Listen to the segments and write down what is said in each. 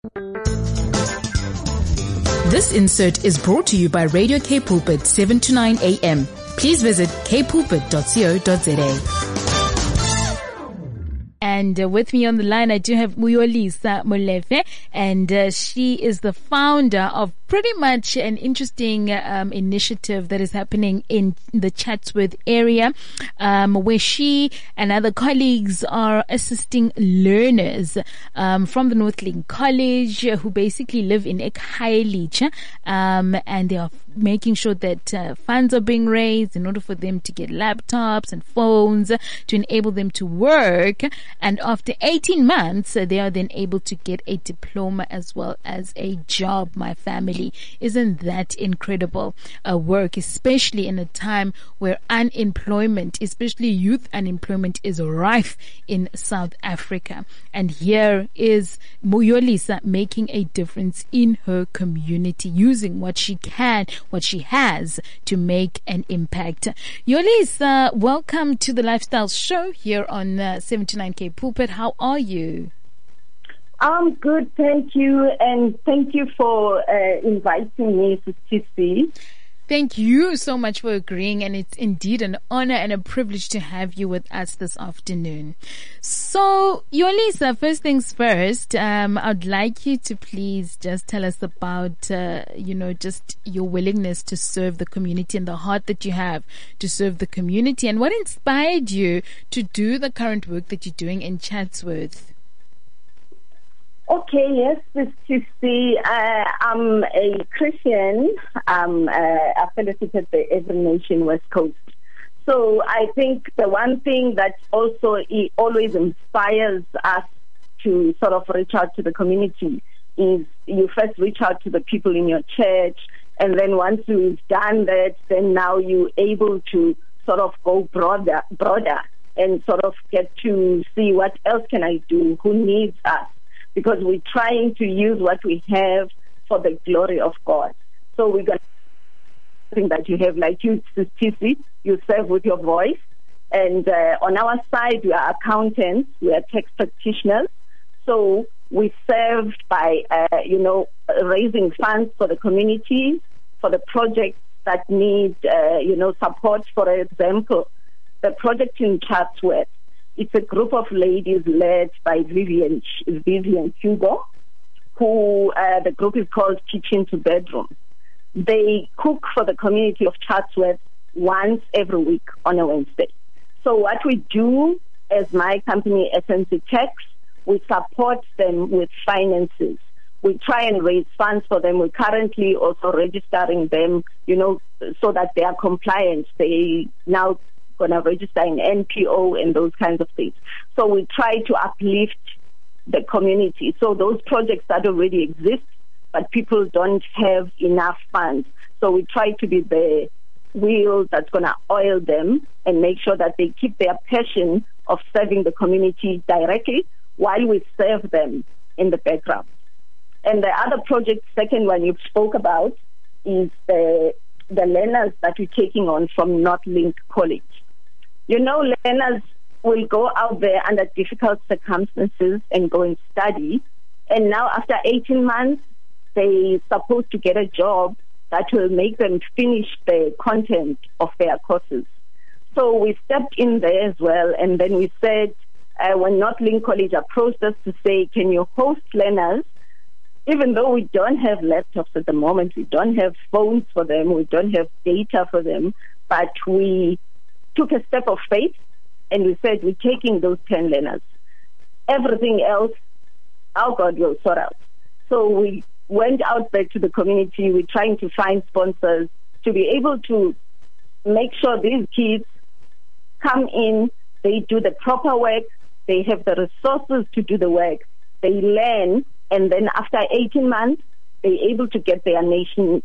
This insert is brought to you by Radio K Pulpit 7 to 9 a.m. Please visit kpulpit.co.za. And with me on the line, I do have Muyolisa Molefe, and she is the founder of pretty much an interesting initiative that is happening in the Chatsworth area, where she and other colleagues are assisting learners from the Northlink College who basically live in Ekhayelitsha, and they are making sure that funds are being raised in order for them to get laptops and phones to enable them to work. And after 18 months, they are then able to get a diploma as well as a job, my family. Isn't that incredible work, especially in a time where unemployment, especially youth unemployment, is rife in South Africa. And here is Muyolisa making a difference in her community, using what she can, what she has, to make an impact. Yolisa, welcome to the Lifestyle Show here on 79K Pulpit. How are you? I'm good, thank you, and thank you for inviting me to TC. Thank you so much for agreeing, and it's indeed an honor and a privilege to have you with us this afternoon. So, Yolisa, first things first, I'd like you to please just tell us about, just your willingness to serve the community and the heart that you have to serve the community, and what inspired you to do the current work that you're doing in Chatsworth. Okay, yes, Ms. Tisti. I'm a Christian. I'm affiliated at the Every Nation West Coast. So I think the one thing that also always inspires us to sort of reach out to the community is you first reach out to the people in your church, and then once you've done that, then now you're able to sort of go broader, and sort of get to see what else can I do, who needs us. Because we're trying to use what we have for the glory of God. So we're going to think that you have, like you, TC, you serve with your voice. And on our side, we are accountants, we are tax practitioners. So we served by, raising funds for the community, for the projects that need, support. For example, the project in Chatsworth. It's a group of ladies led by Vivian Hugo, who the group is called Kitchen to Bedroom. They cook for the community of Chatsworth once every week on a Wednesday. So what we do as my company, SNC Tax, we support them with finances. We try and raise funds for them. We're currently also registering them, so that they are compliant. They now going to register in NPO and those kinds of things. So we try to uplift the community. So those projects that already exist, but people don't have enough funds. So we try to be the wheel that's going to oil them and make sure that they keep their passion of serving the community directly while we serve them in the background. And the other project, second one you spoke about, is the learners that we're taking on from Northlink College. Learners will go out there under difficult circumstances and go and study. And now after 18 months, they're supposed to get a job that will make them finish the content of their courses. So we stepped in there as well. And then we said, when Northlink College approached us to say, can you host learners? Even though we don't have laptops at the moment, we don't have phones for them, we don't have data for them, but we took a step of faith, and we said we're taking those 10 learners. Everything else, our God will sort out. So we went out there to the community. We're trying to find sponsors to be able to make sure these kids come in, they do the proper work, they have the resources to do the work, they learn, and then after 18 months, they're able to get their nation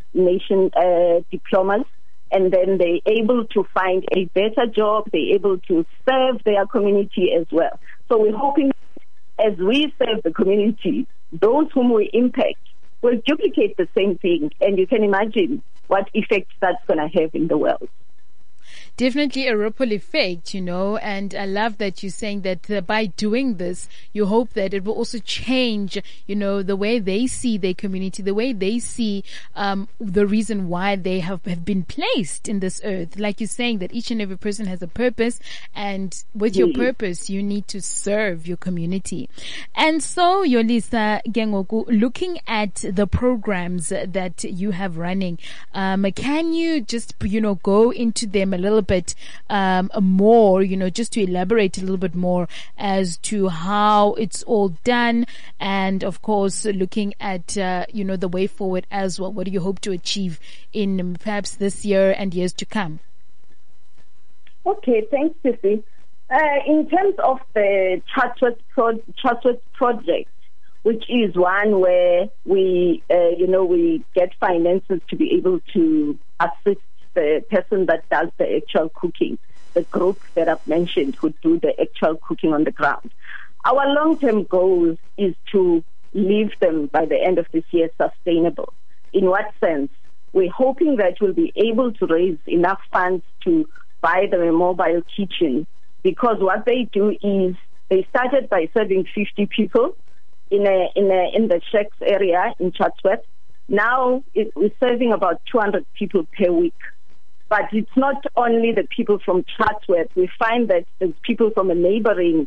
diplomas. And then they're able to find a better job. They're able to serve their community as well. So we're hoping as we serve the community, those whom we impact will duplicate the same thing. And you can imagine what effect that's going to have in the world. definitely a ripple effect, and I love that you're saying that by doing this, you hope that it will also change, the way they see their community, the way they see the reason why they have been placed in this earth. Like you're saying, that each and every person has a purpose, and with your purpose, you need to serve your community. And so, Yolisa Gengoku, looking at the programs that you have running, can you just, go into them a little bit more, just to elaborate a little bit more as to how it's all done, and of course, looking at, the way forward as well. What do you hope to achieve in perhaps this year and years to come? Okay, thanks, Sissy. In terms of the Chatsworth project, which is one where we get finances to be able to assist the person that does the actual cooking, the group that I've mentioned who do the actual cooking on the ground. Our long-term goal is to leave them by the end of this year sustainable. In what sense? We're hoping that we'll be able to raise enough funds to buy them a mobile kitchen, because what they do is they started by serving 50 people in the Shacks area in Chatsworth. Now we're serving about 200 people per week. But it's not only the people from Chatsworth. We find that there's people from the neighboring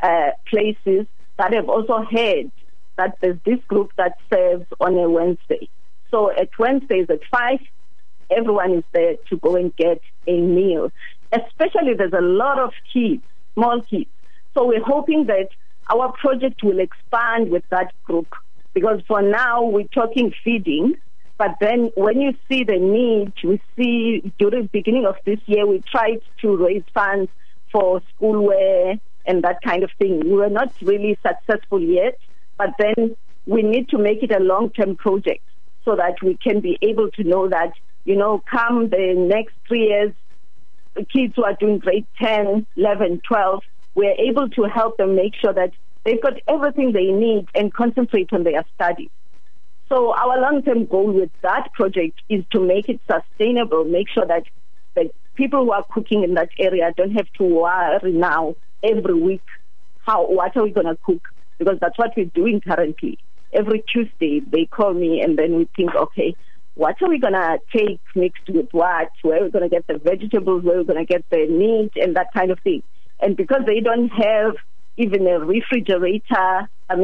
places that have also heard that there's this group that serves on a Wednesday. So at Wednesdays at 5, everyone is there to go and get a meal. Especially there's a lot of kids, small kids. So we're hoping that our project will expand with that group, because for now we're talking feeding, but then when you see the need, we see during the beginning of this year, we tried to raise funds for schoolwear and that kind of thing. We were not really successful yet, but then we need to make it a long-term project so that we can be able to know that, come the next 3 years, the kids who are doing grade 10, 11, 12, we're able to help them make sure that they've got everything they need and concentrate on their studies. So our long-term goal with that project is to make it sustainable, make sure that the people who are cooking in that area don't have to worry now every week, what are we going to cook? Because that's what we're doing currently. Every Tuesday they call me and then we think, okay, what are we going to take mixed with what? Where are we going to get the vegetables? Where are we going to get the meat and that kind of thing? And because they don't have even a refrigerator,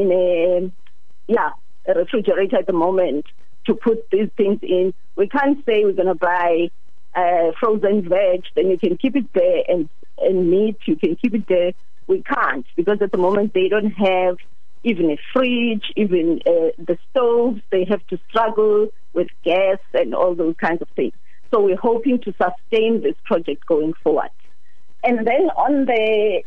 a refrigerator at the moment to put these things in, we can't say we're going to buy frozen veg, then you can keep it there, and meat, you can keep it there. We can't, because at the moment they don't have even a fridge, even the stoves. They have to struggle with gas and all those kinds of things. So we're hoping to sustain this project going forward. And then on the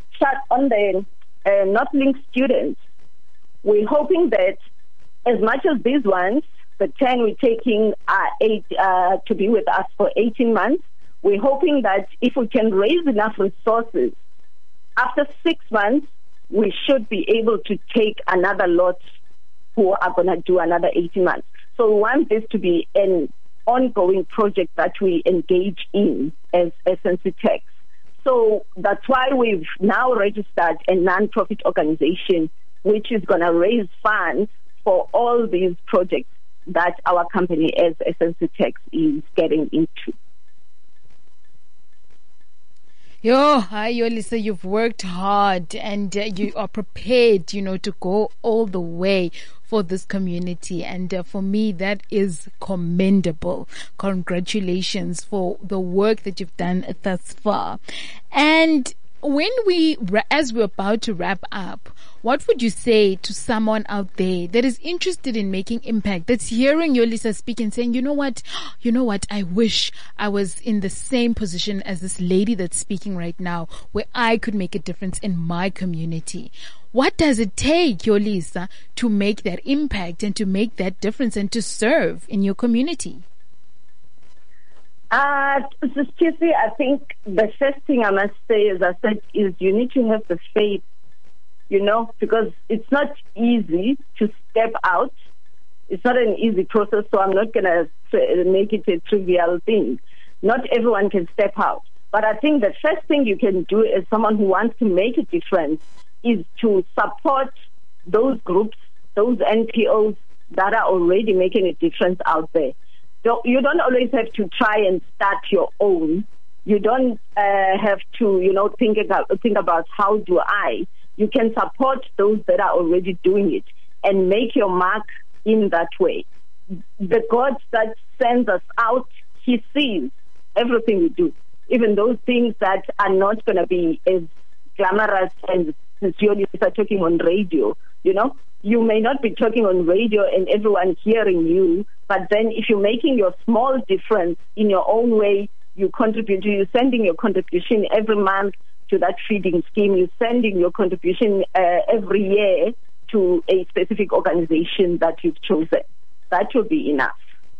NorthLink students, we're hoping that as much as these ones, the 10 we're taking to be with us for 18 months, we're hoping that if we can raise enough resources, after 6 months, we should be able to take another lot who are going to do another 18 months. So we want this to be an ongoing project that we engage in as SNC Techs. So that's why we've now registered a non-profit organization which is going to raise funds for all these projects that our company as SNC Techs is getting into. Yolisa, you've worked hard and you are prepared, to go all the way for this community. And for me, that is commendable. Congratulations for the work that you've done thus far. And as we're about to wrap up, what would you say to someone out there that is interested in making impact, that's hearing Yolisa speak and saying, you know what, I wish I was in the same position as this lady that's speaking right now, where I could make a difference in my community. What does it take, Yolisa, to make that impact and to make that difference and to serve in your community? Kissy, I think the first thing I must say, as I said, is you need to have the faith, because it's not easy to step out. It's not an easy process, so I'm not going to make it a trivial thing. Not everyone can step out. But I think the first thing you can do as someone who wants to make a difference is to support those groups, those NPOs that are already making a difference out there. So you don't always have to try and start your own. You don't have to, think about how do I. You can support those that are already doing it and make your mark in that way. The God that sends us out, He sees everything we do, even those things that are not going to be as glamorous and as you are talking on radio. You may not be talking on radio and everyone hearing you, but then if you're making your small difference in your own way, you're sending your contribution every month to that feeding scheme, you're sending your contribution every year to a specific organization that you've chosen. That will be enough.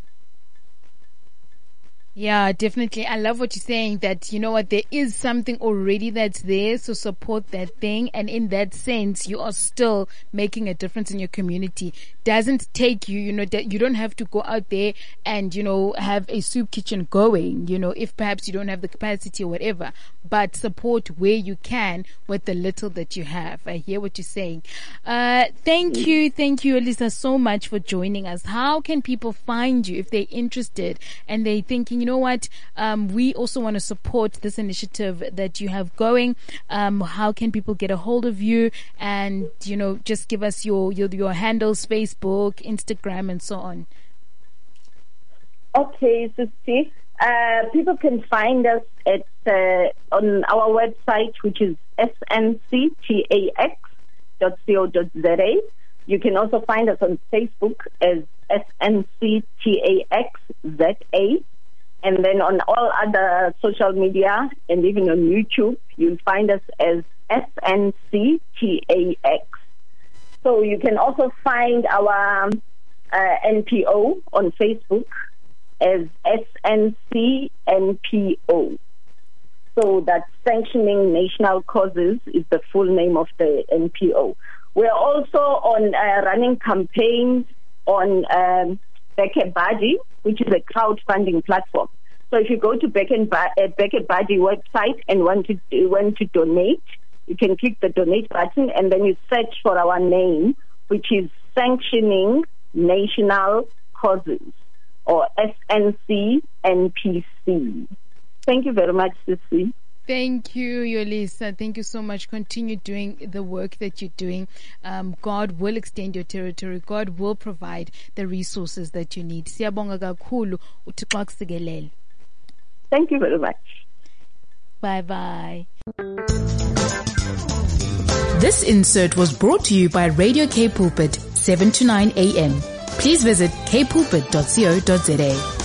Yeah, definitely. I love what you're saying, that, there is something already that's there, so support that thing. And in that sense, you are still making a difference in your community. Doesn't take you, that you don't have to go out there and, have a soup kitchen going, if perhaps you don't have the capacity or whatever, but support where you can with the little that you have. I hear what you're saying. Thank you, Elisa, so much for joining us. How can people find you if they're interested and they're thinking, we also want to support this initiative that you have going? How can people get a hold of you? And, just give us your handles, Facebook, Instagram, and so on. Okay, Sisti. People can find us on our website, which is snctax.co.za. You can also find us on Facebook as snctaxza. And then on all other social media and even on YouTube, you'll find us as SNCTAX. So you can also find our NPO on Facebook as SNCNPO. So that Sanctioning National Causes is the full name of the NPO. We're also on running campaigns on Bekebadi, which is a crowdfunding platform. So if you go to Bekebadi website and want to donate, you can click the donate button and then you search for our name, which is Sanctioning National Causes, or SNCNPC. Thank you very much, Sissy. Thank you, Yolisa. Thank you so much. Continue doing the work that you're doing. God will extend your territory. God will provide the resources that you need. Siyabonga kakhulu. uThixo akusikelele. Thank you very much. Bye-bye. This insert was brought to you by Radio K Pulpit, 7 to 9 a.m. Please visit kpulpit.co.za.